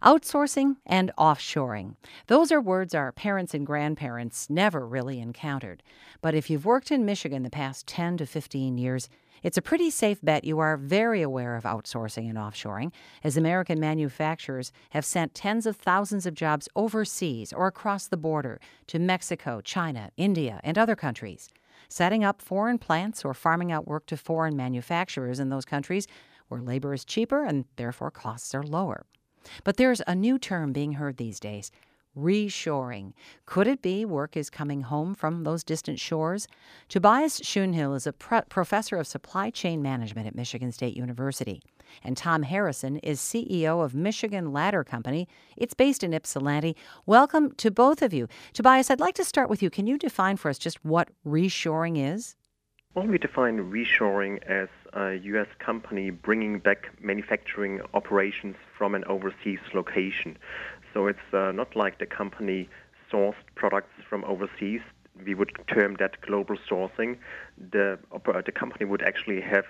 Outsourcing and offshoring. Those are words our parents and grandparents never really encountered. But if you've worked in Michigan the past 10 to 15 years, it's a pretty safe bet you are very aware of outsourcing and offshoring, as American manufacturers have sent tens of thousands of jobs overseas or across the border to Mexico, China, India, and other countries. Setting up foreign plants or farming out work to foreign manufacturers in those countries where labor is cheaper and therefore costs are lower. But there's a new term being heard these days, reshoring. Could it be work is coming home from those distant shores? Tobias Schoenhill is a professor of supply chain management at Michigan State University. And Tom Harrison is CEO of Michigan Ladder Company. It's based in Ypsilanti. Welcome to both of you. Tobias, I'd like to start with you. Can you define for us just what reshoring is? Well, we define reshoring as a U.S. company bringing back manufacturing operations from an overseas location. So it's not like the company sourced products from overseas. We would term that global sourcing. The company would actually have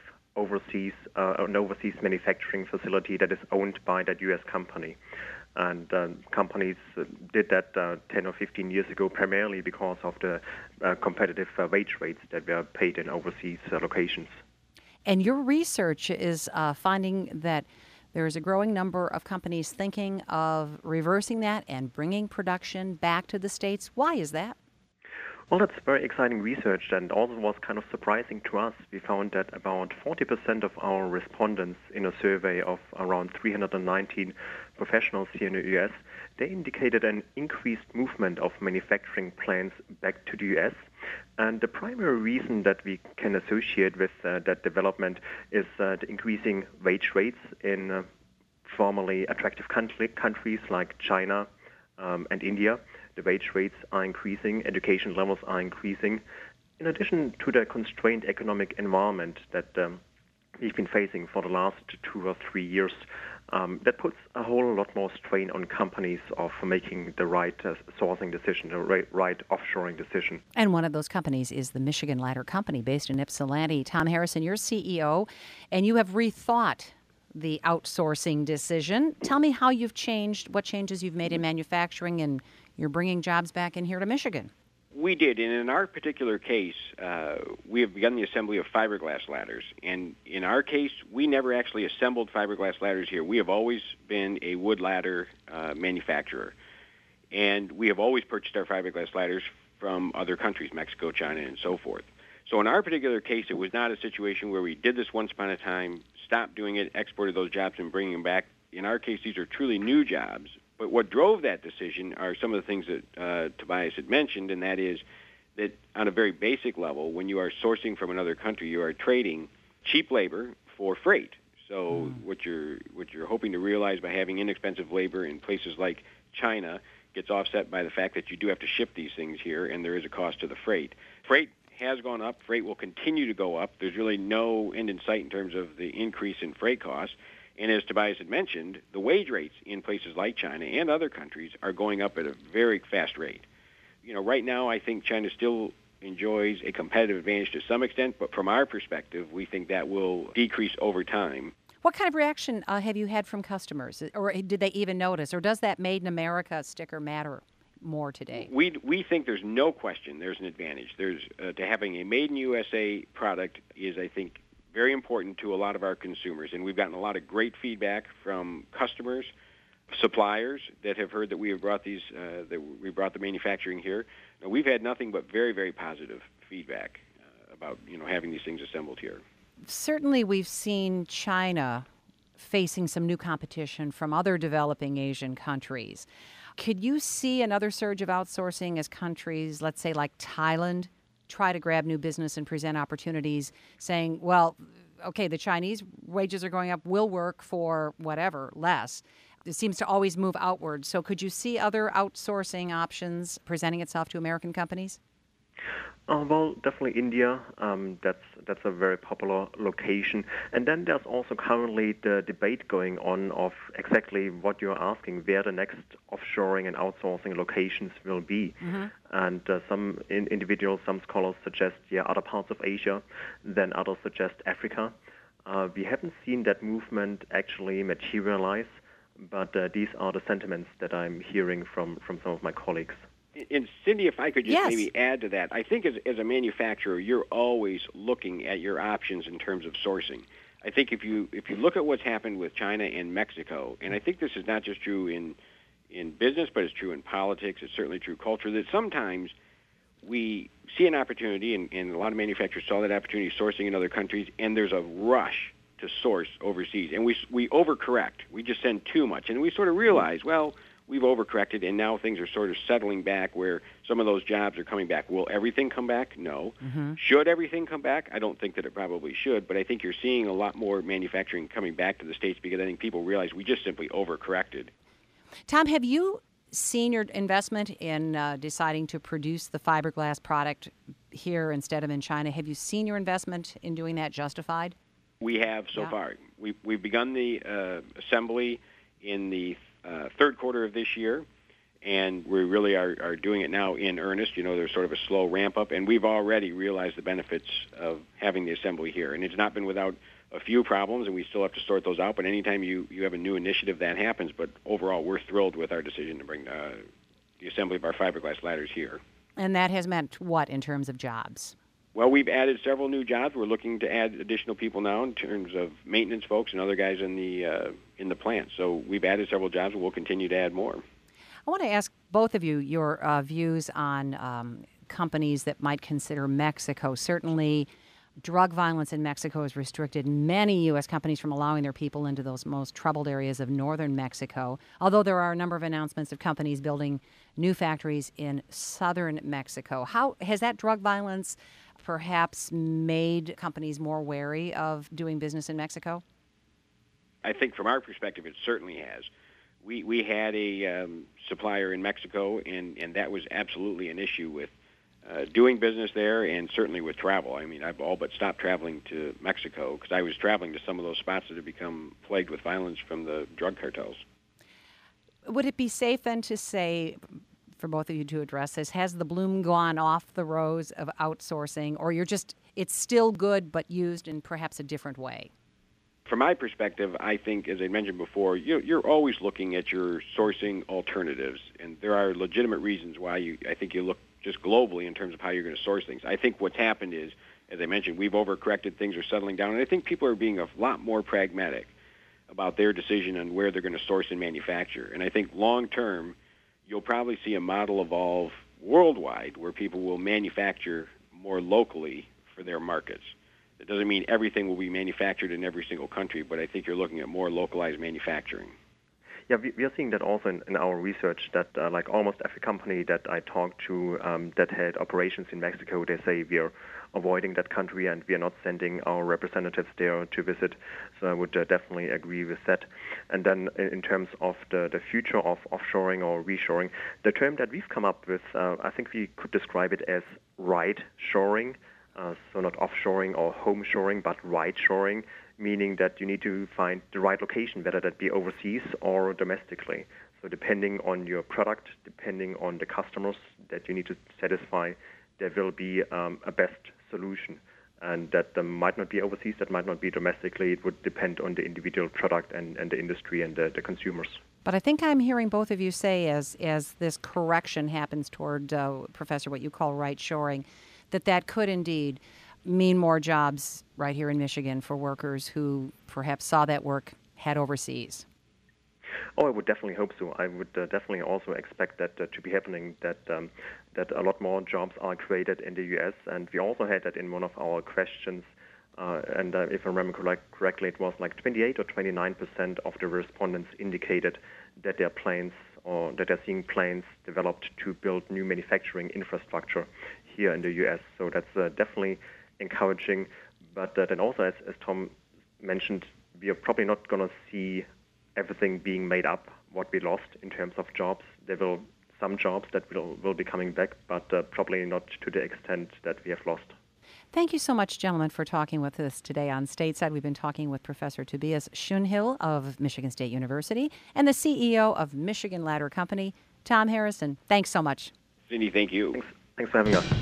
an overseas manufacturing facility that is owned by that U.S. company. And companies did that 10 or 15 years ago primarily because of the competitive wage rates that were paid in overseas locations. And your research is finding that there is a growing number of companies thinking of reversing that and bringing production back to the States. Why is that? Well, that's very exciting research and also was kind of surprising to us. We found that about 40% of our respondents in a survey of around 319 professionals here in the U.S., they indicated an increased movement of manufacturing plants back to the U.S. And the primary reason that we can associate with that development is the increasing wage rates in formerly attractive countries like China and India. The wage rates are increasing, education levels are increasing, in addition to the constrained economic environment that we've been facing for the last 2 or 3 years. That puts a whole lot more strain on companies of making the right sourcing decision, the right offshoring decision. And one of those companies is the Michigan Ladder Company based in Ypsilanti. Tom Harrison, you're CEO, and you have rethought the outsourcing decision. Tell me how you've changed, what changes you've made in manufacturing, and you're bringing jobs back in here to Michigan. We did, and in our particular case, we have begun the assembly of fiberglass ladders. And in our case, we never actually assembled fiberglass ladders here. We have always been a wood ladder manufacturer. And we have always purchased our fiberglass ladders from other countries, Mexico, China, and so forth. So in our particular case, it was not a situation where we did this once upon a time, stopped doing it, exported those jobs, and bringing them back. In our case, these are truly new jobs. But what drove that decision are some of the things that Tobias had mentioned, and that is that on a very basic level, when you are sourcing from another country, you are trading cheap labor for freight. So what you're hoping to realize by having inexpensive labor in places like China gets offset by the fact that you do have to ship these things here, and there is a cost to the freight. Freight has gone up. Freight will continue to go up. There's really no end in sight in terms of the increase in freight costs. And as Tobias had mentioned, the wage rates in places like China and other countries are going up at a very fast rate. You know, right now I think China still enjoys a competitive advantage to some extent, but from our perspective, we think that will decrease over time. What kind of reaction have you had from customers? Or did they even notice? Or does that Made in America sticker matter more today? We think there's no question there's an advantage. There's to having a Made in USA product is, I think, very important to a lot of our consumers, and we've gotten a lot of great feedback from customers, suppliers that have heard that we have brought we brought the manufacturing here. Now, we've had nothing but very, very positive feedback about having these things assembled here. Certainly, we've seen China facing some new competition from other developing Asian countries. Could you see another surge of outsourcing as countries, let's say like Thailand, try to grab new business and present opportunities, saying, well, okay, the Chinese wages are going up, we'll work for whatever, less. It seems to always move outward. So could you see other outsourcing options presenting itself to American companies? Well, definitely India. That's a very popular location. And then there's also currently the debate going on of exactly what you're asking, where the next offshoring and outsourcing locations will be. Mm-hmm. And some individuals, some scholars suggest, other parts of Asia. Then others suggest Africa. We haven't seen that movement actually materialize. but these are the sentiments that I'm hearing from some of my colleagues. And Cindy, if I could just Yes. maybe add to that, I think as a manufacturer, you're always looking at your options in terms of sourcing. I think if you look at what's happened with China and Mexico, and I think this is not just true in business, but it's true in politics, it's certainly true culture, that sometimes we see an opportunity, and a lot of manufacturers saw that opportunity sourcing in other countries, and there's a rush to source overseas. And we overcorrect. We just send too much. And we sort of realize, well, we've overcorrected, and now things are sort of settling back where some of those jobs are coming back. Will everything come back? No. Should everything come back? I don't think that it probably should, but I think you're seeing a lot more manufacturing coming back to the States because I think people realize we just simply overcorrected. Tom, have you seen your investment in deciding to produce the fiberglass product here instead of in China? Have you seen your investment in doing that justified? We have so far. We've begun the assembly in the third quarter of this year, and we really are doing it now in earnest. You know, there's sort of a slow ramp up, and we've already realized the benefits of having the assembly here. And it's not been without a few problems, and we still have to sort those out. But anytime you have a new initiative, that happens. But overall, we're thrilled with our decision to bring the assembly of our fiberglass ladders here. And that has meant what in terms of jobs? Well, we've added several new jobs. We're looking to add additional people now in terms of maintenance folks and other guys in the plant. So we've added several jobs, and we'll continue to add more. I want to ask both of you your views on companies that might consider Mexico. Certainly, drug violence in Mexico has restricted many U.S. companies from allowing their people into those most troubled areas of northern Mexico, although there are a number of announcements of companies building new factories in southern Mexico. How has that drug violence perhaps made companies more wary of doing business in Mexico? I think from our perspective, it certainly has. We had a supplier in Mexico, and that was absolutely an issue with doing business there and certainly with travel. I mean, I've all but stopped traveling to Mexico because I was traveling to some of those spots that have become plagued with violence from the drug cartels. Would it be safe then to say, for both of you to address this, has the bloom gone off the rose of outsourcing, or it's still good but used in perhaps a different way? From my perspective, I think, as I mentioned before, you're always looking at your sourcing alternatives, and there are legitimate reasons why I think you look just globally in terms of how you're going to source things. I think what's happened is, as I mentioned, we've overcorrected, things are settling down, and I think people are being a lot more pragmatic about their decision on where they're going to source and manufacture. And I think long term, you'll probably see a model evolve worldwide where people will manufacture more locally for their markets. It doesn't mean everything will be manufactured in every single country, but I think you're looking at more localized manufacturing. Yeah, we are seeing that also in our research that like almost every company that I talked to that had operations in Mexico, they say we are avoiding that country and we are not sending our representatives there to visit. So I would definitely agree with that. And then in terms of the future of offshoring or reshoring, the term that we've come up with, I think we could describe it as right-shoring. So not offshoring or home-shoring, but right-shoring, meaning that you need to find the right location, whether that be overseas or domestically. So depending on your product, depending on the customers that you need to satisfy, there will be a best solution. And that might not be overseas, that might not be domestically. It would depend on the individual product and the industry and the consumers. But I think I'm hearing both of you say, as this correction happens toward, Professor, what you call right-shoring, that could indeed mean more jobs right here in Michigan for workers who perhaps saw that work head overseas. Oh, I would definitely hope so. I would definitely also expect that to be happening, that a lot more jobs are created in the U.S. And we also had that in one of our questions. And if I remember correctly, it was like 28 or 29% of the respondents indicated that their plans or that they're seeing plans developed to build new manufacturing infrastructure here in the U.S. So that's definitely encouraging. But then also, as Tom mentioned, we are probably not going to see everything being made up, what we lost in terms of jobs. There will some jobs that will be coming back, but probably not to the extent that we have lost. Thank you so much, gentlemen, for talking with us today on Stateside. We've been talking with Professor Tobias Schönhill of Michigan State University and the CEO of Michigan Ladder Company, Tom Harrison. Thanks so much. Cindy, thank you. Thanks for having us.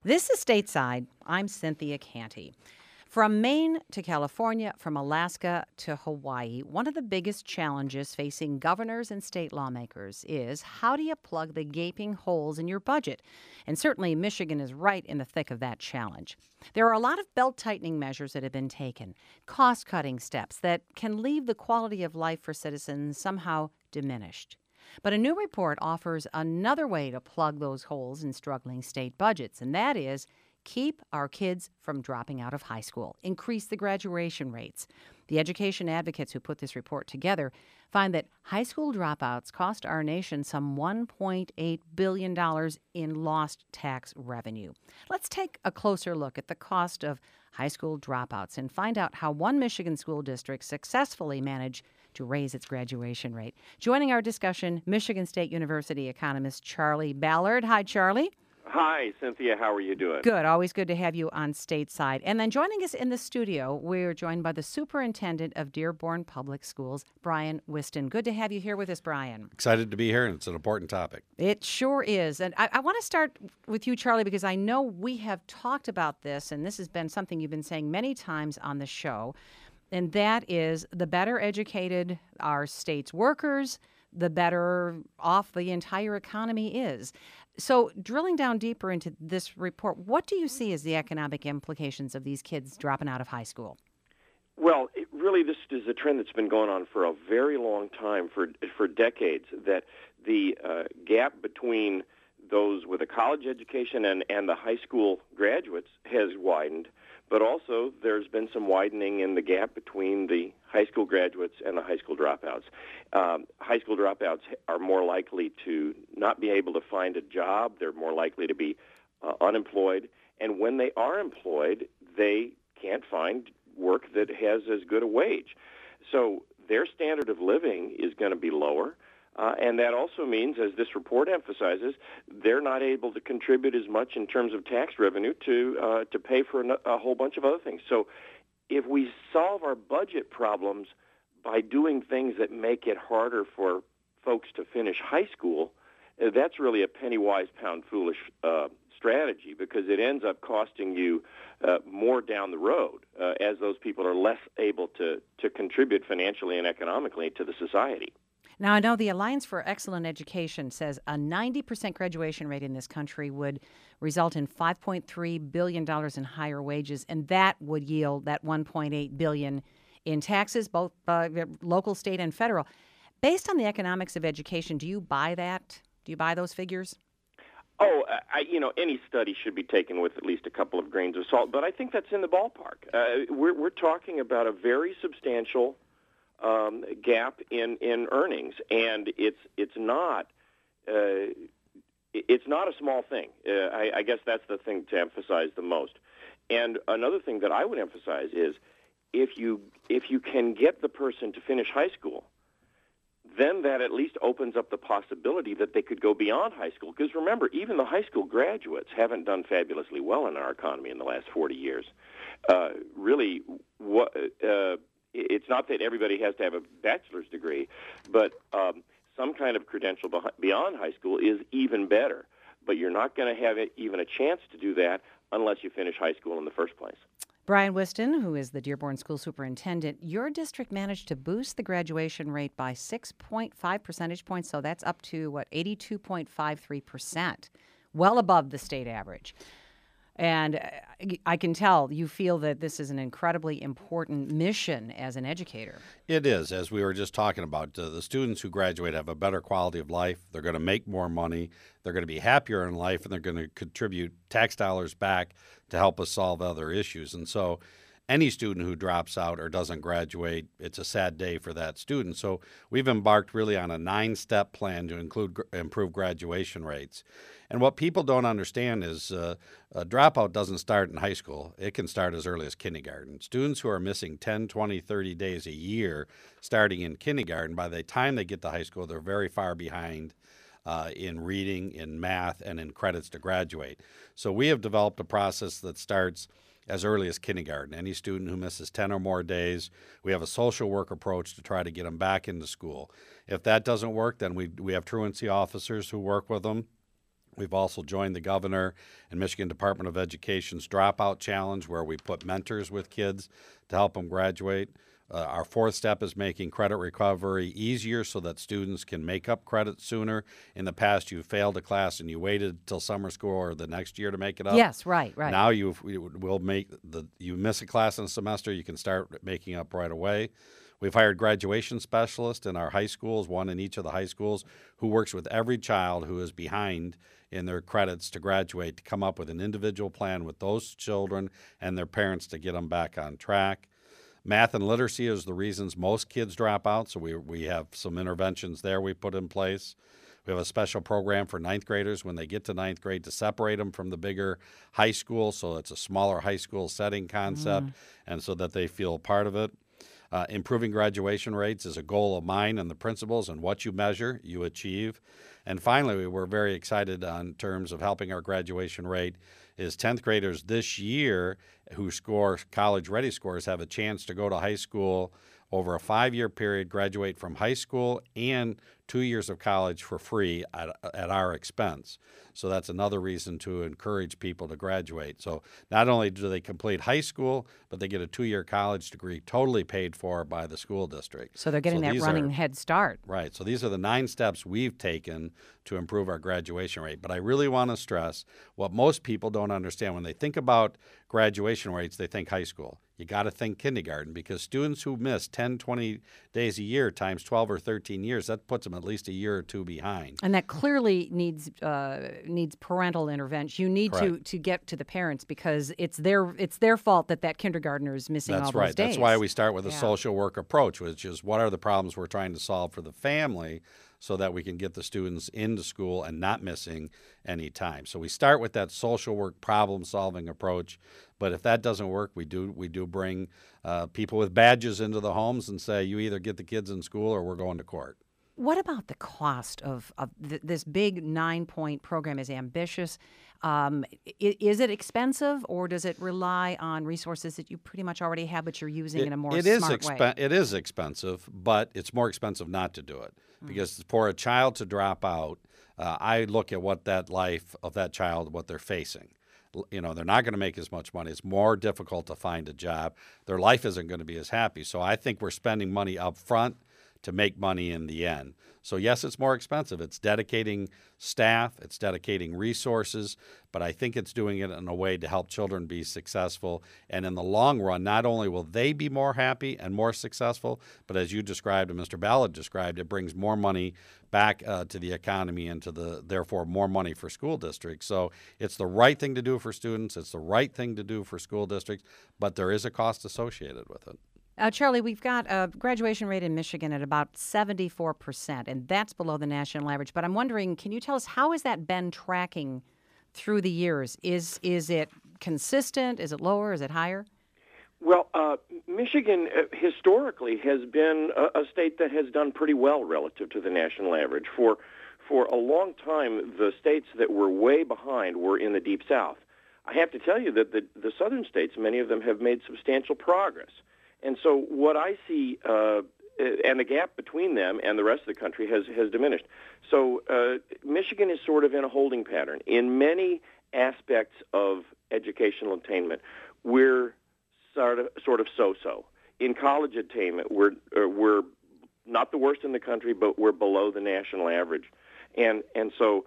This is Stateside. I'm Cynthia Canty. From Maine to California, from Alaska to Hawaii, one of the biggest challenges facing governors and state lawmakers is how do you plug the gaping holes in your budget? And certainly Michigan is right in the thick of that challenge. There are a lot of belt-tightening measures that have been taken, cost-cutting steps that can leave the quality of life for citizens somehow diminished. But a new report offers another way to plug those holes in struggling state budgets, and that is keep our kids from dropping out of high school, increase the graduation rates. The education advocates who put this report together find that high school dropouts cost our nation some $1.8 billion in lost tax revenue. Let's take a closer look at the cost of high school dropouts and find out how one Michigan school district successfully managed to raise its graduation rate. Joining our discussion, Michigan State University economist Charlie Ballard. Hi, Charlie. Hi, Cynthia. How are you doing? Good. Always good to have you on Stateside. And then joining us in the studio, we're joined by the superintendent of Dearborn Public Schools, Brian Whiston. Good to have you here with us, Brian. Excited to be here, and it's an important topic. It sure is. And I want to start with you, Charlie, because I know we have talked about this, and this has been something you've been saying many times on the show, and that is the better educated our state's workers, the better off the entire economy is. So drilling down deeper into this report, what do you see as the economic implications of these kids dropping out of high school? Well, really, this is a trend that's been going on for a very long time, for decades, that the gap between those with a college education and the high school graduates has widened, but also there's been some widening in the gap between the high school graduates and the high school dropouts. High school dropouts are more likely to not be able to find a job. They're more likely to be unemployed. And when they are employed, they can't find work that has as good a wage. So their standard of living is going to be lower. And that also means, as this report emphasizes, they're not able to contribute as much in terms of tax revenue to pay for a whole bunch of other things. So if we solve our budget problems by doing things that make it harder for folks to finish high school, that's really a penny-wise, pound-foolish strategy, because it ends up costing you more down the road as those people are less able to contribute financially and economically to the society. Now, I know the Alliance for Excellent Education says a 90% graduation rate in this country would result in $5.3 billion in higher wages, and that would yield that $1.8 billion in taxes, both local, state, and federal. Based on the economics of education, do you buy that? Do you buy those figures? Oh, any study should be taken with at least a couple of grains of salt, but I think that's in the ballpark. We're talking about a very substantial gap in earnings, and it's not a small thing. I guess that's the thing to emphasize the most. And another thing that I would emphasize is if you can get the person to finish high school, then that at least opens up the possibility that they could go beyond high school. Because remember, even the high school graduates haven't done fabulously well in our economy in the last 40 years. It's not that everybody has to have a bachelor's degree, but some kind of credential beyond high school is even better. But you're not going to have even a chance to do that unless you finish high school in the first place. Brian Whiston, who is the Dearborn School Superintendent, your district managed to boost the graduation rate by 6.5 percentage points, so that's up to, 82.53%, well above the state average. And I can tell you feel that this is an incredibly important mission as an educator. It is, as we were just talking about. The students who graduate have a better quality of life. They're going to make more money. They're going to be happier in life, and they're going to contribute tax dollars back to help us solve other issues. And so any student who drops out or doesn't graduate, it's a sad day for that student. So we've embarked really on a 9-step plan to improve graduation rates. And what people don't understand is a dropout doesn't start in high school. It can start as early as kindergarten. Students who are missing 10, 20, 30 days a year starting in kindergarten, by the time they get to high school, they're very far behind in reading, in math, and in credits to graduate. So we have developed a process that starts as early as kindergarten. Any student who misses 10 or more days, we have a social work approach to try to get them back into school. If that doesn't work, then we have truancy officers who work with them. We've also joined the governor and Michigan Department of Education's Dropout Challenge, where we put mentors with kids to help them graduate. Our fourth step is making credit recovery easier so that students can make up credit sooner. In the past, you failed a class and you waited till summer school or the next year to make it up. Yes, right. Now you miss a class in a semester, you can start making up right away. We've hired graduation specialists in our high schools, one in each of the high schools, who works with every child who is behind in their credits to graduate to come up with an individual plan with those children and their parents to get them back on track. Math and literacy is the reasons most kids drop out, so we have some interventions there we put in place. We have a special program for ninth graders when they get to ninth grade to separate them from the bigger high school, so it's a smaller high school setting concept, and so that they feel part of it. Improving graduation rates is a goal of mine and the principals, and what you measure, you achieve. And finally, we're very excited in terms of helping our graduation rate is 10th graders this year who score college-ready scores have a chance to go to high school over a 5-year period, graduate from high school and 2 years of college for free at our expense. So that's another reason to encourage people to graduate. So not only do they complete high school, but they get a 2-year college degree totally paid for by the school district. So they're getting that running head start. Right. So these are the 9 steps we've taken to improve our graduation rate. But I really want to stress what most people don't understand. When they think about graduation rates, they think high school. You got to think kindergarten, because students who miss 10, 20 days a year times 12 or 13 years, that puts them at least a year or two behind. And that clearly needs parental intervention. You need to get to the parents, because it's their fault that kindergartner is missing all those days. That's why we start with a social work approach, which is what are the problems we're trying to solve for the family so that we can get the students into school and not missing any time. So we start with that social work problem-solving approach. But if that doesn't work, we do bring people with badges into the homes and say, you either get the kids in school or we're going to court. What about the cost of this big 9-point program? Is ambitious. Is it expensive, or does it rely on resources that you pretty much already have, but you're using in a more smart way? It is expensive, but it's more expensive not to do it. Because for a child to drop out, I look at what that life of that child, what they're facing. You know, they're not going to make as much money. It's more difficult to find a job. Their life isn't going to be as happy. So I think we're spending money up front to make money in the end. So yes, it's more expensive. It's dedicating staff, it's dedicating resources, but I think it's doing it in a way to help children be successful. And in the long run, not only will they be more happy and more successful, but as you described and Mr. Ballard described, it brings more money back to the economy and therefore more money for school districts. So it's the right thing to do for students, it's the right thing to do for school districts, but there is a cost associated with it. Charlie, we've got a graduation rate in Michigan at about 74%, and that's below the national average. But I'm wondering, can you tell us, how has that been tracking through the years? Is it consistent? Is it lower? Is it higher? Well, Michigan historically has been a state that has done pretty well relative to the national average. For a long time, the states that were way behind were in the Deep South. I have to tell you that the southern states, many of them have made substantial progress. And so what I see, and the gap between them and the rest of the country has diminished. So Michigan is sort of in a holding pattern. In many aspects of educational attainment, we're sort of so-so. In college attainment, we're not the worst in the country, but we're below the national average. And so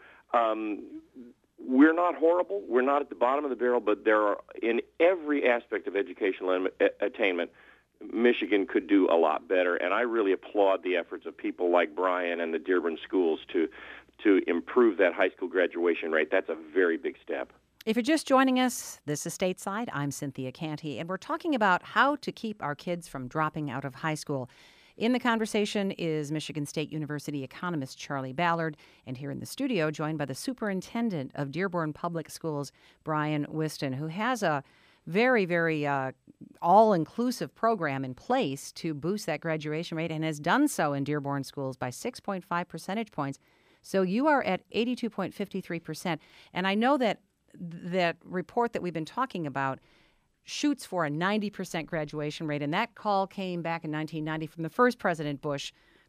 we're not horrible. We're not at the bottom of the barrel, but there are, in every aspect of educational attainment, Michigan could do a lot better, and I really applaud the efforts of people like Brian and the Dearborn schools to improve that high school graduation rate. That's a very big step. If you're just joining us, this is Stateside. I'm Cynthia Canty, and we're talking about how to keep our kids from dropping out of high school. In the conversation is Michigan State University economist Charlie Ballard, and here in the studio, joined by the superintendent of Dearborn Public Schools, Brian Whiston, who has a very, very all-inclusive program in place to boost that graduation rate, and has done so in Dearborn schools by 6.5 percentage points. So you are at 82.53%. And I know that report that we've been talking about shoots for a 90% graduation rate, and that call came back in 1990 from the first President Bush,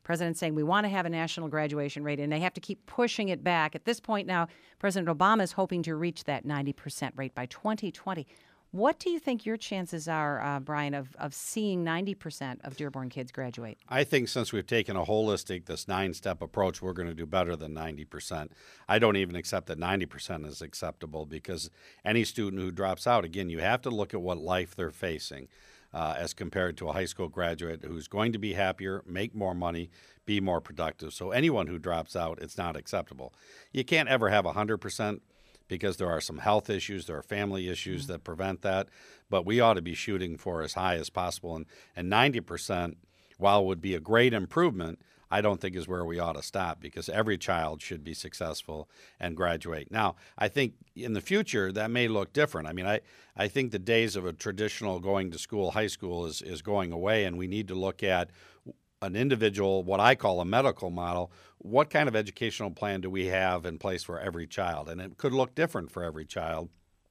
President's saying we want to have a national graduation rate, and they have to keep pushing it back. At this point now, President Obama is hoping to reach that 90% rate by 2020. What do you think your chances are, Brian, of seeing 90% of Dearborn kids graduate? I think since we've taken a holistic, this 9-step approach, we're going to do better than 90%. I don't even accept that 90% is acceptable because any student who drops out, again, you have to look at what life they're facing as compared to a high school graduate who's going to be happier, make more money, be more productive. So anyone who drops out, it's not acceptable. You can't ever have 100%. Because there are some health issues, there are family issues that prevent that. But we ought to be shooting for as high as possible. And 90%, while it would be a great improvement, I don't think is where we ought to stop because every child should be successful and graduate. Now, I think in the future that may look different. I mean, I think the days of a traditional going to school, high school is going away, and we need to look at an individual, what I call a medical model. What kind of educational plan do we have in place for every child? And it could look different for every child.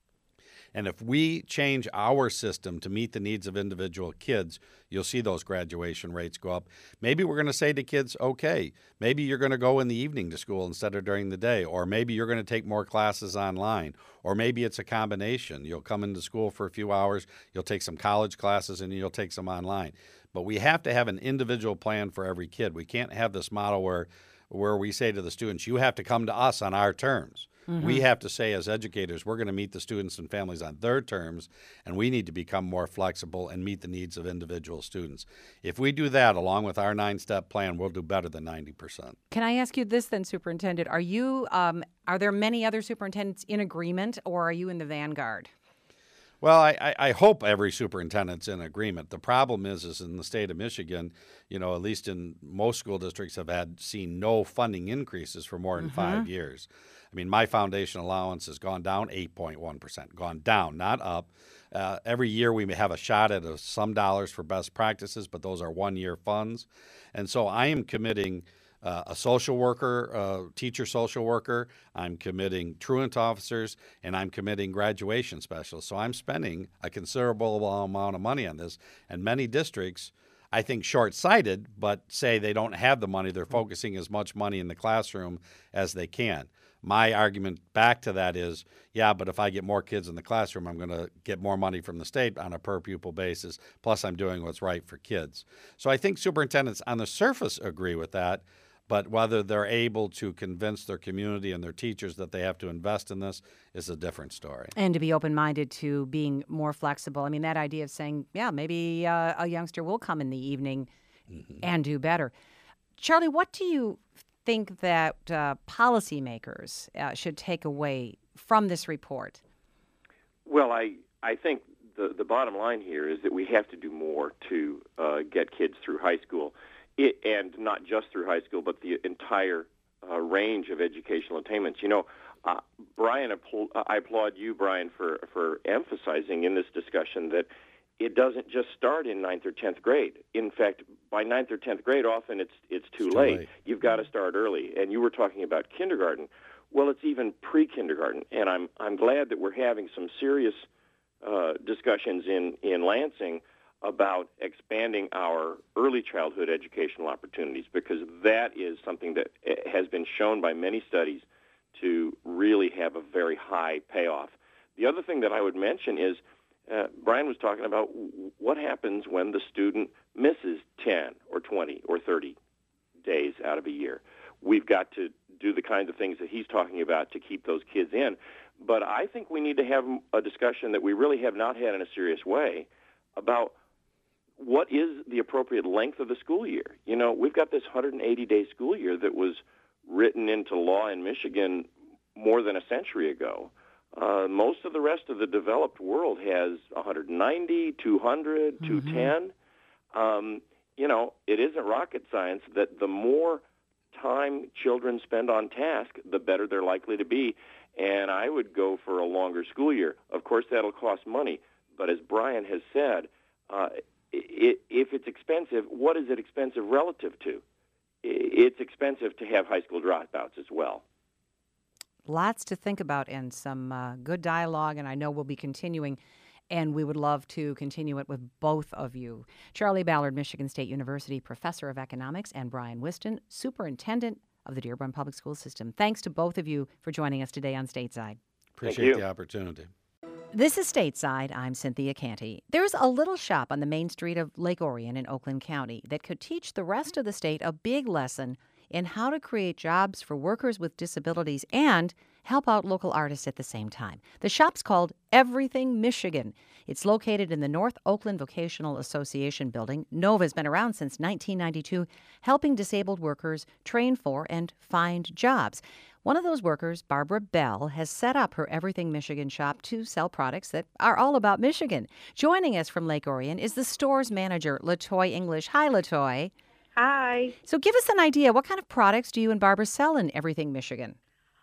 And if we change our system to meet the needs of individual kids, you'll see those graduation rates go up. Maybe we're going to say to kids, okay, maybe you're going to go in the evening to school instead of during the day, or maybe you're going to take more classes online, or maybe it's a combination. You'll come into school for a few hours, you'll take some college classes, and you'll take some online. But we have to have an individual plan for every kid. We can't have this model where we say to the students, you have to come to us on our terms. Mm-hmm. We have to say as educators, we're going to meet the students and families on their terms, and we need to become more flexible and meet the needs of individual students. If we do that along with our 9-step plan, we'll do better than 90%. Can I ask you this then, Superintendent? Are there many other superintendents in agreement, or are you in the vanguard? Well, I hope every superintendent's in agreement. The problem is in the state of Michigan, at least in most school districts have seen no funding increases for more than 5 years. I mean, my foundation allowance has gone down 8.1%, gone down, not up. Every year we may have a shot at some dollars for best practices, but those are one-year funds. And so I am committing a social worker, teacher social worker. I'm committing truant officers, and I'm committing graduation specialists. So I'm spending a considerable amount of money on this. And many districts, I think, short-sighted, but say they don't have the money. They're focusing as much money in the classroom as they can. My argument back to that is, yeah, but if I get more kids in the classroom, I'm going to get more money from the state on a per-pupil basis, plus I'm doing what's right for kids. So I think superintendents on the surface agree with that, but whether they're able to convince their community and their teachers that they have to invest in this is a different story. And to be open-minded to being more flexible. I mean, that idea of saying, yeah, maybe a youngster will come in the evening and do better. Charlie, what do you think that policymakers should take away from this report? Well, I think the bottom line here is that we have to do more to get kids through high school. And not just through high school, but the entire range of educational attainments. Brian, I applaud you, Brian, for emphasizing in this discussion that it doesn't just start in 9th or 10th grade. In fact, by 9th or 10th grade, often it's too late. You've got to start early. And you were talking about kindergarten. Well, it's even pre-kindergarten. And I'm glad that we're having some serious discussions in Lansing about expanding our early childhood educational opportunities, because that is something that has been shown by many studies to really have a very high payoff. The other thing that I would mention is Brian was talking about what happens when the student misses 10 or 20 or 30 days out of a year. We've got to do the kinds of things that he's talking about to keep those kids in. But I think we need to have a discussion that we really have not had in a serious way about what is the appropriate length of the school year. We've got this 180-day school year that was written into law in Michigan more than a century ago. Most of the rest of the developed world has 190, 200, 210. It isn't rocket science that the more time children spend on task, the better they're likely to be. And I would go for a longer school year. Of course, that'll cost money. But as Brian has said, if it's expensive, what is it expensive relative to? It's expensive to have high school dropouts as well. Lots to think about and some good dialogue, and I know we'll be continuing and we would love to continue it with both of you. Charlie Ballard, Michigan State University Professor of Economics, and Brian Whiston, Superintendent of the Dearborn Public School System. Thanks to both of you for joining us today on Stateside. Appreciate the opportunity. This is Stateside. I'm Cynthia Canty. There's a little shop on the main street of Lake Orion in Oakland County that could teach the rest of the state a big lesson in how to create jobs for workers with disabilities and help out local artists at the same time. The shop's called Everything Michigan. It's located in the North Oakland Vocational Association building. NOVA's been around since 1992, helping disabled workers train for and find jobs. One of those workers, Barbara Bell, has set up her Everything Michigan shop to sell products that are all about Michigan. Joining us from Lake Orion is the store's manager, LaToy English. Hi, LaToy. Hi. So give us an idea. What kind of products do you and Barbara sell in Everything Michigan?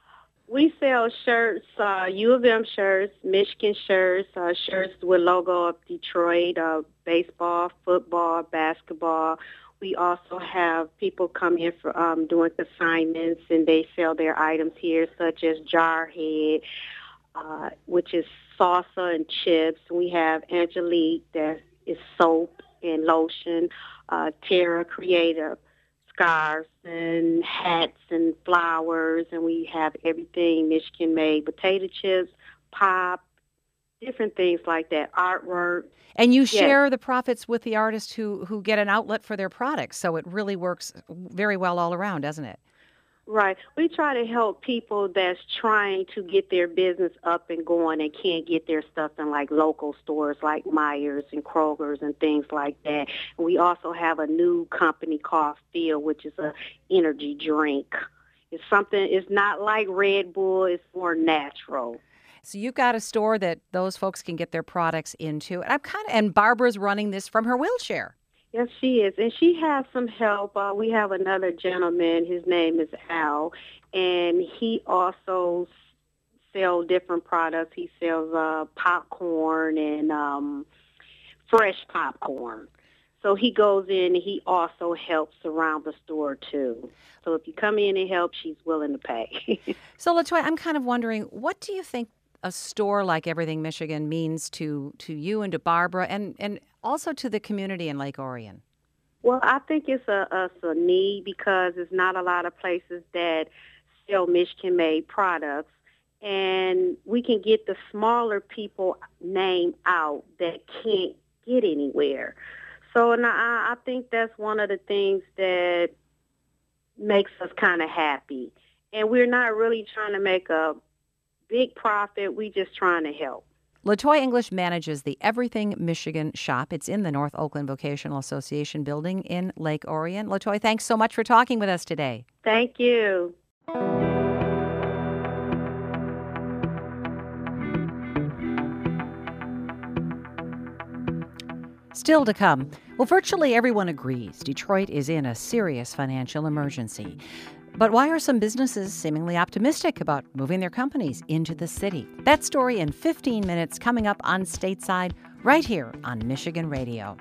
We sell shirts, U of M shirts, Michigan shirts, shirts with logo of Detroit, baseball, football, basketball. We also have people come in for doing consignments, and they sell their items here, such as Jarhead, which is salsa and chips. We have Angelique, that is soap and lotion. Terra Creative, scarves and hats and flowers, and we have everything Michigan made, potato chips, pop, different things like that, artwork. And you share the profits with the artists who get an outlet for their products, so it really works very well all around, doesn't it? Right. We try to help people that's trying to get their business up and going and can't get their stuff in like local stores like Myers and Kroger's and things like that. And we also have a new company called Feel, which is a energy drink. It's not like Red Bull, it's more natural. So you've got a store that those folks can get their products into. And Barbara's running this from her wheelchair. Yes, she is. And she has some help. We have another gentleman. His name is Al, and he also sells different products. He sells popcorn and fresh popcorn. So he goes in and he also helps around the store, too. So if you come in and help, she's willing to pay. So, LaToy, I'm kind of wondering, what do you think a store like Everything Michigan means to you and to Barbara and also to the community in Lake Orion? Well, I think it's a need because there's not a lot of places that sell Michigan-made products, and we can get the smaller people name out that can't get anywhere. So I think that's one of the things that makes us kind of happy. And we're not really trying to make a big profit. We're just trying to help. LaToy English manages the Everything Michigan shop. It's in the North Oakland Vocational Association building in Lake Orion. LaToy, thanks so much for talking with us today. Thank you. Still to come. Well, virtually everyone agrees Detroit is in a serious financial emergency. But why are some businesses seemingly optimistic about moving their companies into the city? That story in 15 minutes coming up on Stateside right here on Michigan Radio.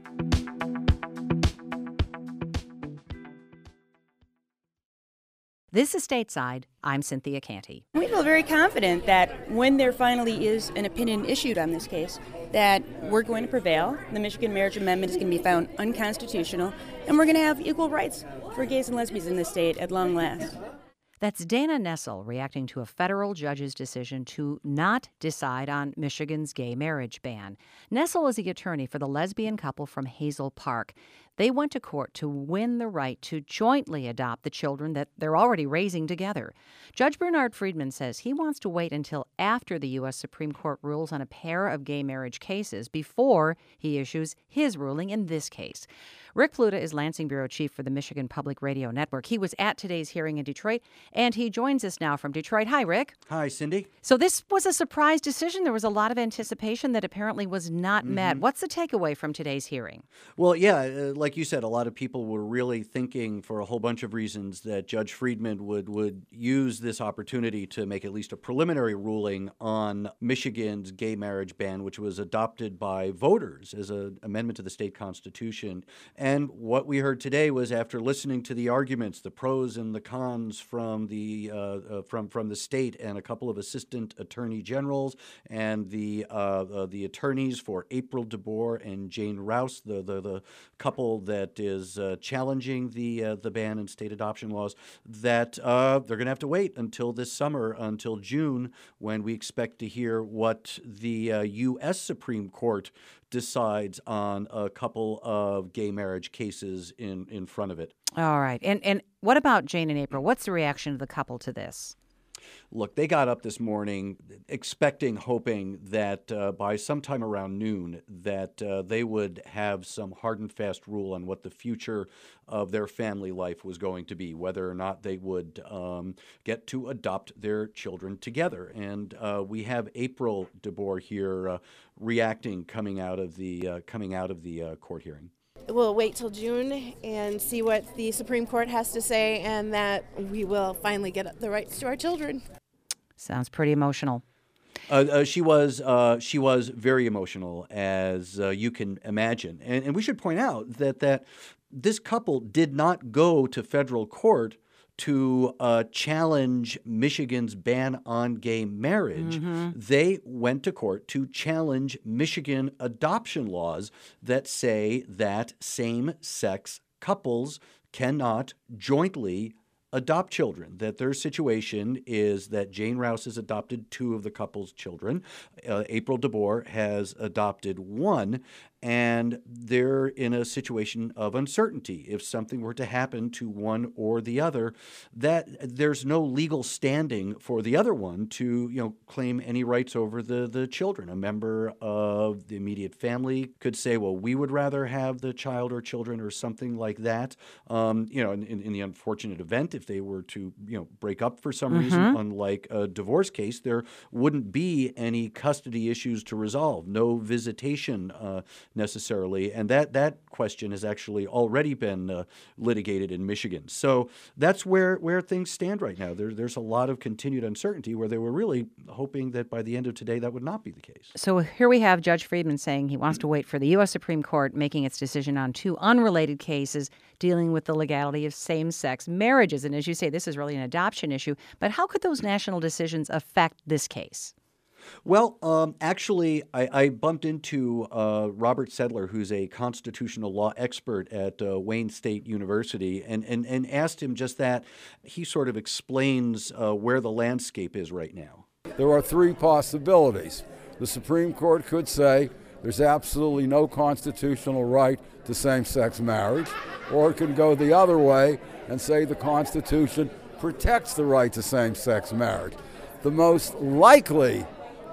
This is Stateside. I'm Cynthia Canty. We feel very confident that when there finally is an opinion issued on this case, that we're going to prevail. The Michigan Marriage Amendment is going to be found unconstitutional, and we're going to have equal rights for gays and lesbians in this state at long last. That's Dana Nessel reacting to a federal judge's decision to not decide on Michigan's gay marriage ban. Nessel is the attorney for the lesbian couple from Hazel Park. They went to court to win the right to jointly adopt the children that they're already raising together. Judge Bernard Friedman says he wants to wait until after the U.S. Supreme Court rules on a pair of gay marriage cases before he issues his ruling in this case. Rick Pluta is Lansing Bureau Chief for the Michigan Public Radio Network. He was at today's hearing in Detroit, and he joins us now from Detroit. Hi, Rick. Hi, Cindy. So this was a surprise decision. There was a lot of anticipation that apparently was not met. What's the takeaway from today's hearing? Well, yeah, like you said, a lot of people were really thinking for a whole bunch of reasons that Judge Friedman would use this opportunity to make at least a preliminary ruling on Michigan's gay marriage ban, which was adopted by voters as an amendment to the state constitution. And what we heard today was, after listening to the arguments, the pros and the cons from from the state and a couple of assistant attorney generals and the attorneys for April DeBoer and Jane Rouse, the couple that is challenging the ban in state adoption laws, that they're going to have to wait until this summer, until June, when we expect to hear what the U.S. Supreme Court decides on a couple of gay marriage cases in front of it. All right. And what about Jane and April? What's the reaction of the couple to this? Look, they got up this morning expecting, hoping that by sometime around noon that they would have some hard and fast rule on what the future of their family life was going to be, whether or not they would get to adopt their children together. And we have April DeBoer here reacting coming out of the court hearing. We'll wait till June and see what the Supreme Court has to say, and that we will finally get the rights to our children. Sounds pretty emotional. She was very emotional, as you can imagine. And we should point out that this couple did not go to federal court to challenge Michigan's ban on gay marriage. Mm-hmm. They went to court to challenge Michigan adoption laws that say that same-sex couples cannot jointly adopt children, that their situation is that Jane Rouse has adopted 2 of the couple's children. April DeBoer has adopted 1, and they're in a situation of uncertainty. If something were to happen to one or the other, that there's no legal standing for the other one to, claim any rights over the children. A member of the immediate family could say, well, we would rather have the child or children or something like that. In the unfortunate event, if they were to, break up for some reason, unlike a divorce case, there wouldn't be any custody issues to resolve, no visitation necessarily, and that question has actually already been litigated in Michigan. So that's where things stand right now. There's a lot of continued uncertainty where they were really hoping that by the end of today that would not be the case. So here we have Judge Friedman saying he wants to wait for the U.S. Supreme Court making its decision on 2 unrelated cases dealing with the legality of same-sex marriages. And as you say, this is really an adoption issue. But how could those national decisions affect this case? Well, actually, I bumped into Robert Sedler, who's a constitutional law expert at Wayne State University, and asked him just that. He sort of explains where the landscape is right now. There are 3 possibilities. The Supreme Court could say there's absolutely no constitutional right to same-sex marriage, or it could go the other way and say the Constitution protects the right to same-sex marriage. The most likely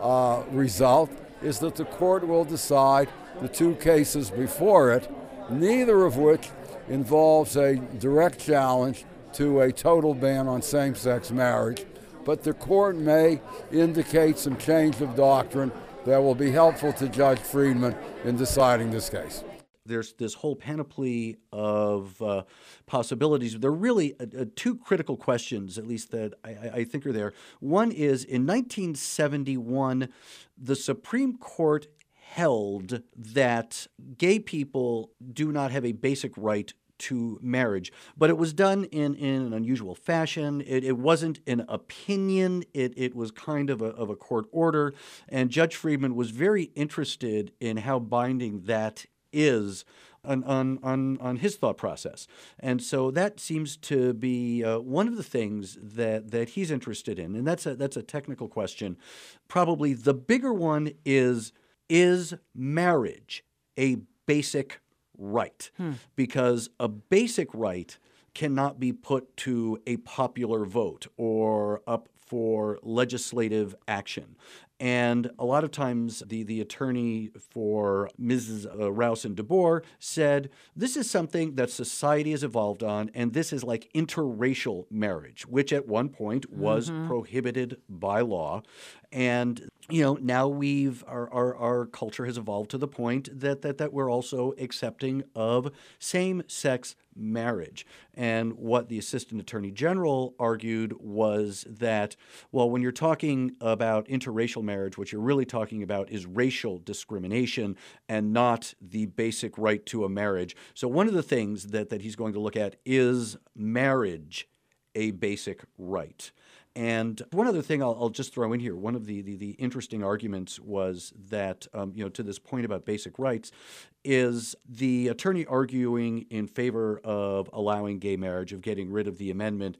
result is that the court will decide the 2 cases before it, neither of which involves a direct challenge to a total ban on same-sex marriage, but the court may indicate some change of doctrine that will be helpful to Judge Friedman in deciding this case. There's this whole panoply of possibilities. There are really 2 critical questions, at least that I think are there. One is, in 1971, the Supreme Court held that gay people do not have a basic right to marriage, but it was done in an unusual fashion. It wasn't an opinion. It was kind of a court order, and Judge Friedman was very interested in how binding that is on his thought process. And so that seems to be one of the things that he's interested in, and that's a technical question. Probably the bigger one is marriage a basic right? Because a basic right cannot be put to a popular vote or up for legislative action. And a lot of times the attorney for Mrs. Rouse and DeBoer said, this is something that society has evolved on, and this is like interracial marriage, which at one point was prohibited by law. And now our culture has evolved to the point that we're also accepting of same-sex marriage. And what the Assistant Attorney General argued was that, well, when you're talking about interracial marriage, what you're really talking about is racial discrimination and not the basic right to a marriage. So one of the things that he's going to look at is marriage a basic right. And one other thing I'll just throw in here, one of the interesting arguments was that, to this point about basic rights, is the attorney arguing in favor of allowing gay marriage, of getting rid of the amendment,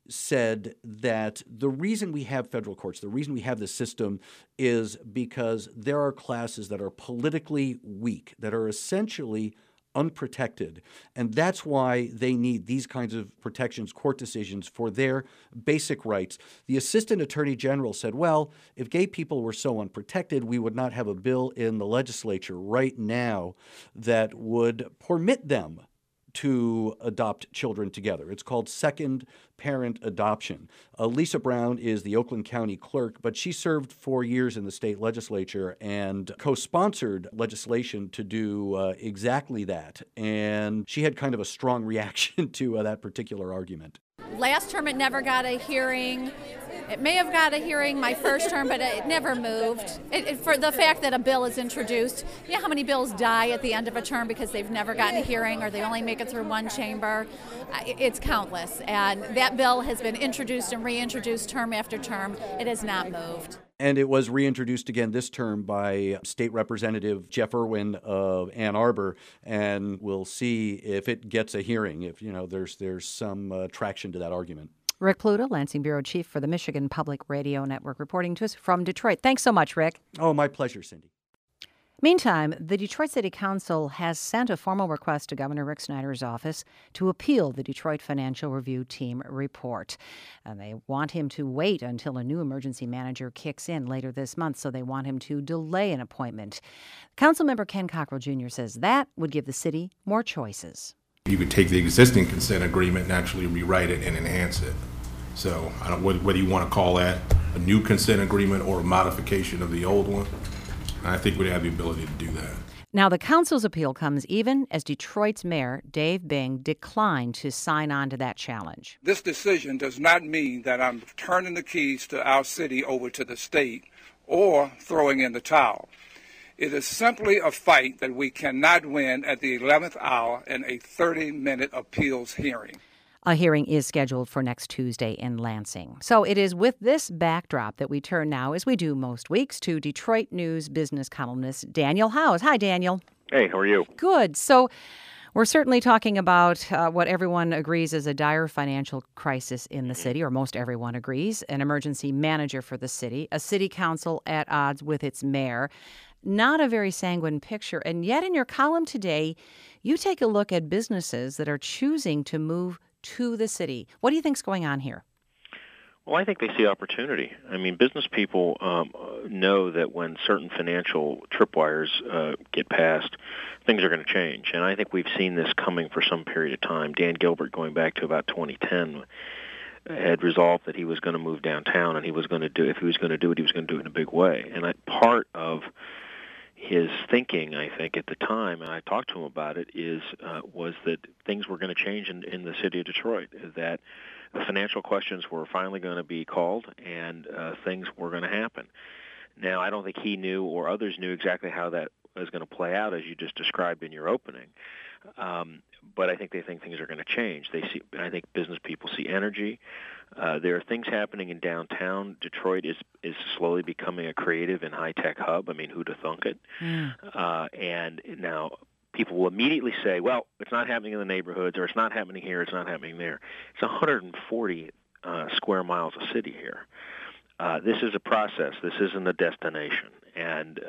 said that the reason we have federal courts, the reason we have this system is because there are classes that are politically weak, that are essentially unprotected. And that's why they need these kinds of protections, court decisions, for their basic rights. The Assistant Attorney General said, well, if gay people were so unprotected, we would not have a bill in the legislature right now that would permit them to adopt children together. It's called second parent adoption. Lisa Brown is the Oakland County clerk, but she served 4 years in the state legislature and co-sponsored legislation to do exactly that. And she had kind of a strong reaction to that particular argument. Last term, it never got a hearing. It may have got a hearing my first term, but it never moved. For the fact that a bill is introduced, you know how many bills die at the end of a term because they've never gotten a hearing or they only make it through one chamber? It's countless. And that bill has been introduced and reintroduced term after term. It has not moved. And it was reintroduced again this term by State Representative Jeff Irwin of Ann Arbor, and we'll see if it gets a hearing, if there's some traction to that argument. Rick Pluta, Lansing Bureau Chief for the Michigan Public Radio Network, reporting to us from Detroit. Thanks so much, Rick. Oh, my pleasure, Cindy. Meantime, the Detroit City Council has sent a formal request to Governor Rick Snyder's office to appeal the Detroit Financial Review Team report. And they want him to wait until a new emergency manager kicks in later this month, so they want him to delay an appointment. Councilmember Ken Cockrell Jr. says that would give the city more choices. You could take the existing consent agreement and actually rewrite it and enhance it. So whether you want to call that a new consent agreement or a modification of the old one, I think we'd have the ability to do that. Now, the council's appeal comes even as Detroit's mayor, Dave Bing, declined to sign on to that challenge. This decision does not mean that I'm turning the keys to our city over to the state or throwing in the towel. It is simply a fight that we cannot win at the 11th hour in a 30-minute appeals hearing. A hearing is scheduled for next Tuesday in Lansing. So it is with this backdrop that we turn now, as we do most weeks, to Detroit News business columnist Daniel Howes. Hi, Daniel. Hey, how are you? Good. So we're certainly talking about what everyone agrees is a dire financial crisis in the city, or most everyone agrees, an emergency manager for the city, a city council at odds with its mayor. Not a very sanguine picture. And yet in your column today, you take a look at businesses that are choosing to move to the city. What do you think's going on here? Well, I think they see opportunity. I mean, business people know that when certain financial tripwires get passed, things are going to change. And I think we've seen this coming for some period of time. Dan Gilbert, going back to about 2010, had resolved that he was going to move downtown, and he was going to do, if he was going to do it, he was going to do it in a big way. And part of his thinking, I think, at the time, and I talked to him about it, was that things were going to change in the city of Detroit, that the financial questions were finally going to be called and things were going to happen. Now, I don't think he knew or others knew exactly how that was going to play out, as you just described in your opening. But I think they think things are going to change. I think business people see energy. There are things happening in downtown. Detroit is slowly becoming a creative and high-tech hub. I mean, who'd have thunk it? And now people will immediately say, well, it's not happening in the neighborhoods, or it's not happening here, it's not happening there. It's 140 square miles of city here. This is a process. This isn't a destination. And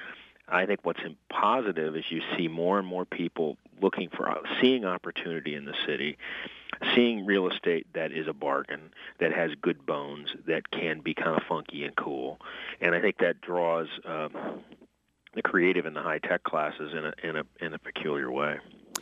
I think what's positive is you see more and more people seeing opportunity in the city, seeing real estate that is a bargain, that has good bones, that can be kind of funky and cool. And I think that draws the creative and the high-tech classes in a peculiar way.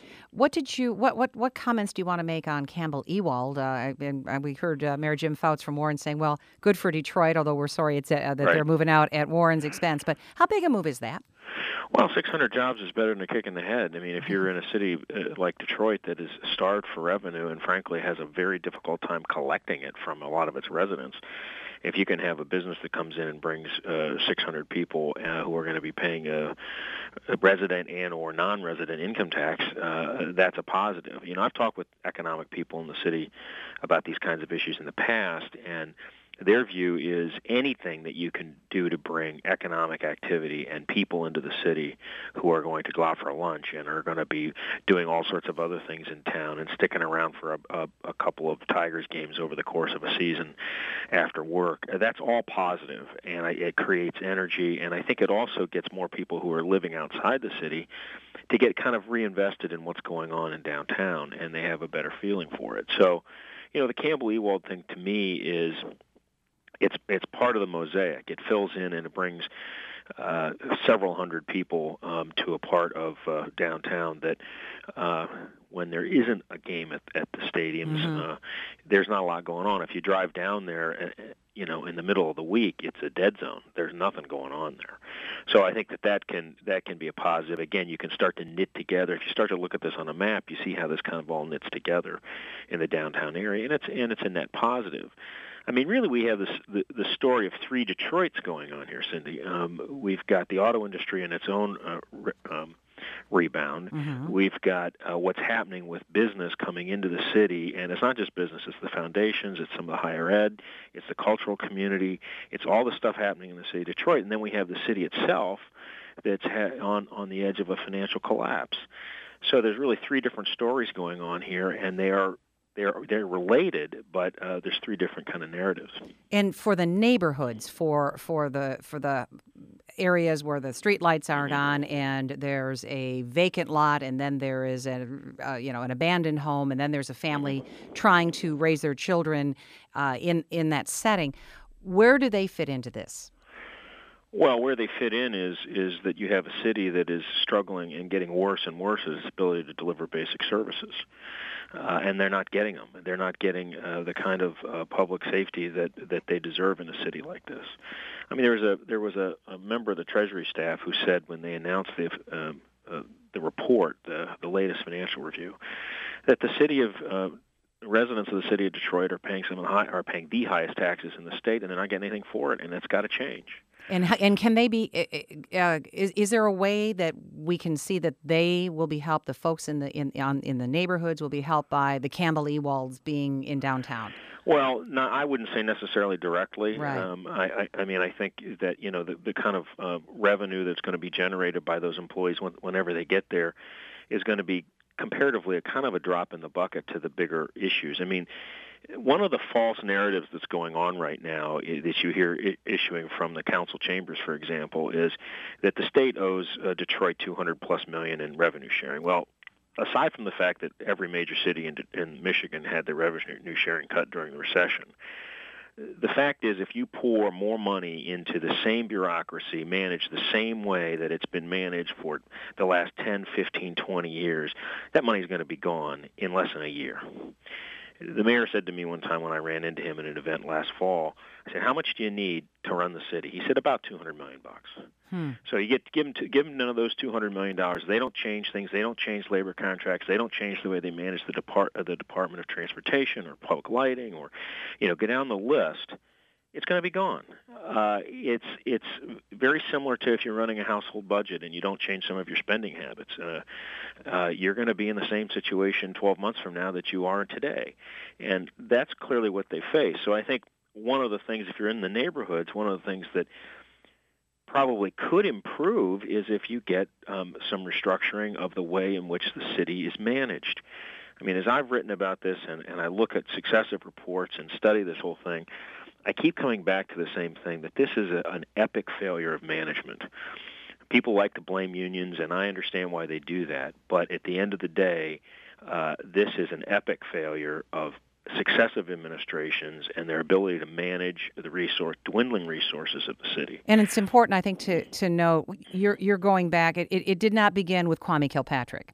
What comments do you want to make on Campbell Ewald? We heard Mayor Jim Fouts from Warren saying, well, good for Detroit, although we're sorry that they're moving out at Warren's expense. But how big a move is that? Well, 600 jobs is better than a kick in the head. I mean, if you're in a city like Detroit that is starved for revenue and, frankly, has a very difficult time collecting it from a lot of its residents, if you can have a business that comes in and brings 600 people who are going to be paying a resident and or non-resident income tax, that's a positive. I've talked with economic people in the city about these kinds of issues in the past, and their view is anything that you can do to bring economic activity and people into the city who are going to go out for lunch and are going to be doing all sorts of other things in town and sticking around for a couple of Tigers games over the course of a season after work, that's all positive, and it creates energy, and I think it also gets more people who are living outside the city to get kind of reinvested in what's going on in downtown, and they have a better feeling for it. So, the Campbell-Ewald thing to me is it's part of the mosaic. It fills in and it brings several hundred people to a part of downtown that when there isn't a game at the stadiums, there's not a lot going on. If you drive down there, in the middle of the week, it's a dead zone. There's nothing going on there. So I think that can be a positive. Again, you can start to knit together. If you start to look at this on a map, you see how this kind of all knits together in the downtown area, and it's a net positive. I mean, really, we have the story of three Detroits going on here, Cindy. We've got the auto industry in its own rebound. We've got what's happening with business coming into the city, and it's not just business. It's the foundations. It's some of the higher ed. It's the cultural community. It's all the stuff happening in the city of Detroit. And then we have the city itself that's on the edge of a financial collapse. So there's really three different stories going on here, and they're related, but there's three different kind of narratives. And for the neighborhoods, for the areas where the street lights aren't on, and there's a vacant lot, and then there is an abandoned home, and then there's a family trying to raise their children in that setting. Where do they fit into this? Well, where they fit in is that you have a city that is struggling and getting worse and worse at its ability to deliver basic services. And they're not getting them. They're not getting the kind of public safety that they deserve in a city like this. I mean, there was a member of the Treasury staff who said when they announced the report, the latest financial review, that the city of residents of the city of Detroit are paying the highest taxes in the state, and they're not getting anything for it, and it's got to change. And can they be? Is there a way that we can see that they will be helped? The folks in the neighborhoods will be helped by the Campbell-Ewalds being in downtown. Well, no, I wouldn't say necessarily directly. Right. I think that the kind of revenue that's going to be generated by those employees whenever they get there is going to be comparatively a kind of a drop in the bucket to the bigger issues. I mean, one of the false narratives that's going on right now that you hear issuing from the council chambers, for example, is that the state owes Detroit $200+ million in revenue sharing. Well, aside from the fact that every major city in Michigan had their revenue sharing cut during the recession, the fact is if you pour more money into the same bureaucracy, managed the same way that it's been managed for the last 10, 15, 20 years, that money's going to be gone in less than a year. The mayor said to me one time when I ran into him at an event last fall, I said, "How much do you need to run the city?" He said, "About $200 million." So you give them none of those $200 million. They don't change things. They don't change labor contracts. They don't change the way they manage the Department of Transportation or public lighting, or go down the list. It's going to be gone. It's very similar to if you're running a household budget and you don't change some of your spending habits. You're going to be in the same situation 12 months from now that you are today. And that's clearly what they face. So I think one of the things, if you're in the neighborhoods, one of the things that probably could improve is if you get some restructuring of the way in which the city is managed. I mean, as I've written about this and I look at successive reports and study this whole thing, I keep coming back to the same thing, that this is an epic failure of management. People like to blame unions, and I understand why they do that. But at the end of the day, this is an epic failure of successive administrations and their ability to manage the dwindling resources of the city. And it's important, I think, to know you're going back. It did not begin with Kwame Kilpatrick.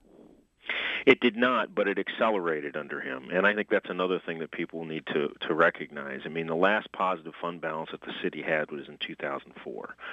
It did not, but it accelerated under him. And I think that's another thing that people need to recognize. I mean, the last positive fund balance that the city had was in 2004.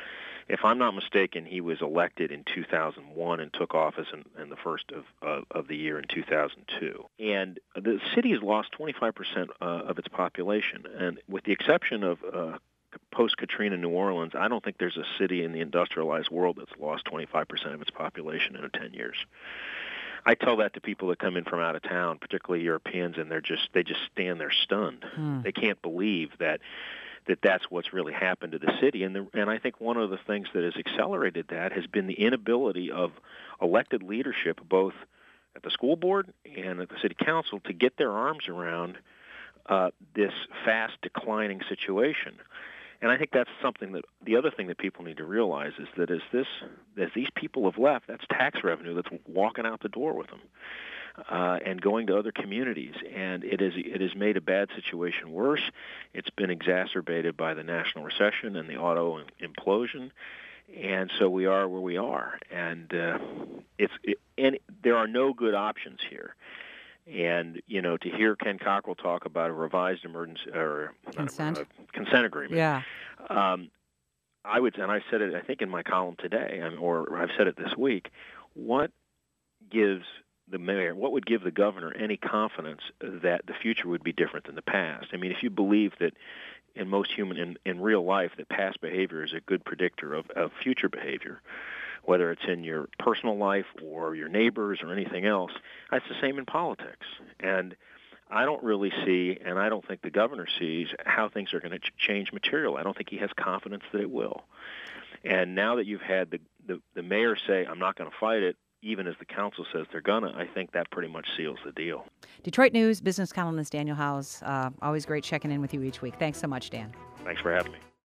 If I'm not mistaken, he was elected in 2001 and took office in the first of the year in 2002. And the city has lost 25% of its population. And with the exception of post-Katrina New Orleans, I don't think there's a city in the industrialized world that's lost 25% of its population in 10 years. I tell that to people that come in from out of town, particularly Europeans, and they just stand there stunned. They can't believe that's what's really happened to the city. And I think one of the things that has accelerated that has been the inability of elected leadership, both at the school board and at the city council, to get their arms around this fast declining situation. And I think that's something that the other thing that people need to realize is that as these people have left, that's tax revenue that's walking out the door with them and going to other communities. And it has made a bad situation worse. It's been exacerbated by the national recession and the auto implosion. And so we are where we are. And and there are no good options here. And, to hear Ken Cockrell talk about a revised consent agreement. Yeah. I would, and I said it, I think, in my column today, or I've said it this week, what gives the mayor, what would give the governor any confidence that the future would be different than the past? I mean, if you believe that in real life, that past behavior is a good predictor of future behavior, whether it's in your personal life or your neighbors or anything else, that's the same in politics. And I don't really see, and I don't think the governor sees, how things are going to change material. I don't think he has confidence that it will. And now that you've had the mayor say, I'm not going to fight it, even as the council says they're going to, I think that pretty much seals the deal. Detroit News business columnist Daniel Howes, always great checking in with you each week. Thanks so much, Dan. Thanks for having me.